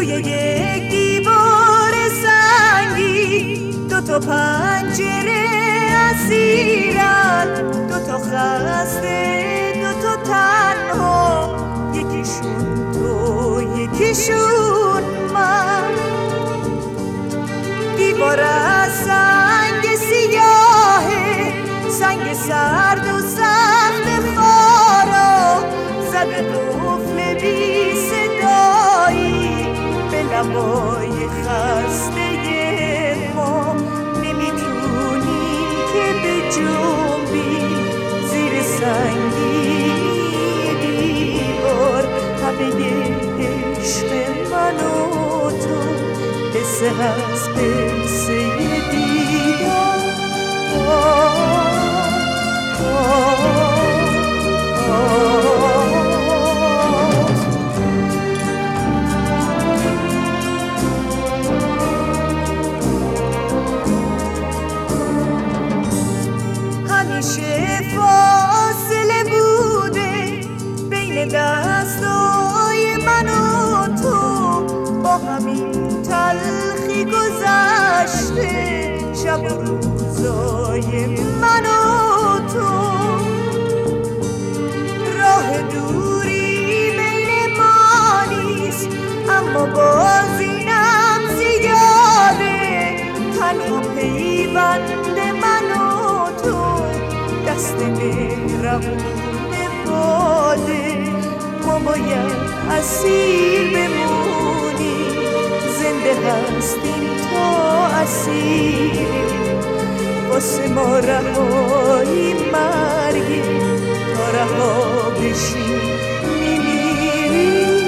توی یک دیوار سنگی دو تا پنجره اسیرن، دو تا خسته دو تا تنها، یکیشون تو یکیشون من. دیوار از سنگ سیاهه، سنگ سرد و سخت خارا، زده قفل بی صدایی به لبای خسته ما. نمیتونیم که بجنبیم زیر سنگی دیوار، همه عشق من و تو قصه هست قصه دیدار. همیشه فاصله بوده بین دستای من و تو، با همین تلخی گذشته شب و روزای من و تو. راه دوری بین ما نیست اما باز اینم زیاده، تنها پیوند من و تو دست مهربون باده. ما باید اسیر بمونیم، زنده هستیم تا اسیر، واسه ما رهایی مرگی، تا رها بشیم میمیریم.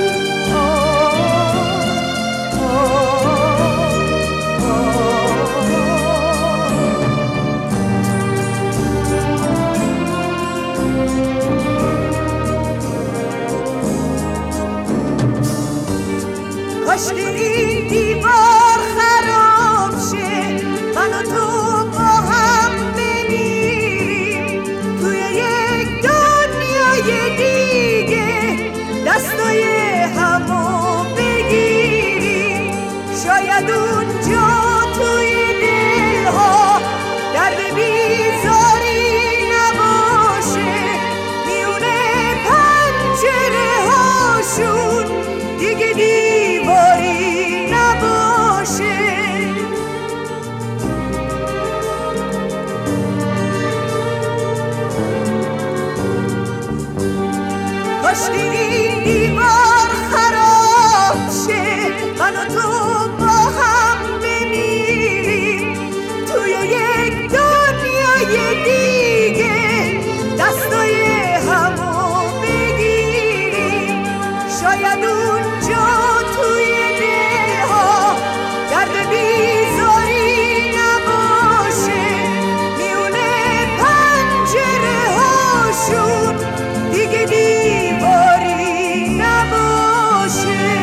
کاش که این دیوار خراب شه، من و تو با هم بمیریم توی یک دنیای دیگه، دستای همو بگیریم. شاید اونجا توی دلها درد بیزاری نباشه، میونه پنجره هاشون دیگه دیواری نباشه. کاش که این دیوار خراب شه، من و تو با هم بمیریم توی یک دنیای دیگه، دستای همو بگیریم. شاید اونجا توی دلها درد بیزاری نباشه، میونه پنجره هاشون دیگه دیواری نباشه.